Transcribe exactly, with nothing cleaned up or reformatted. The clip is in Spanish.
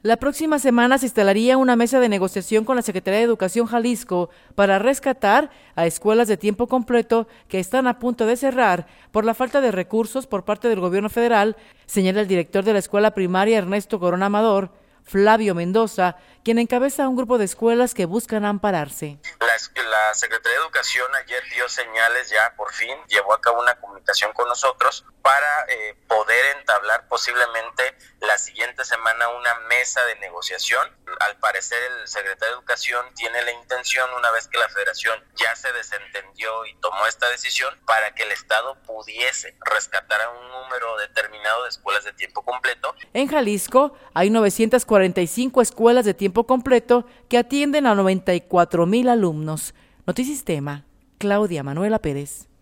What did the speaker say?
La próxima semana se instalaría una mesa de negociación con la Secretaría de Educación Jalisco para rescatar a escuelas de tiempo completo que están a punto de cerrar por la falta de recursos por parte del gobierno federal, señala el director de la escuela primaria Ernesto Corona Amador, Flavio Mendoza, quien encabeza un grupo de escuelas que buscan ampararse. La, la Secretaría de Educación ayer dio señales, ya por fin llevó a cabo una comunicación con nosotros para eh, poder entablar posiblemente la siguiente semana una mesa de negociación. Al parecer el secretario de Educación tiene la intención, una vez que la Federación ya se desentendió y tomó esta decisión, para que el Estado pudiese rescatar a un número determinado de escuelas de tiempo completo. En Jalisco hay novecientas cuarenta y cinco escuelas de tiempo completo que atienden a noventa y cuatro mil alumnos. Notisistema, Claudia Manuela Pérez.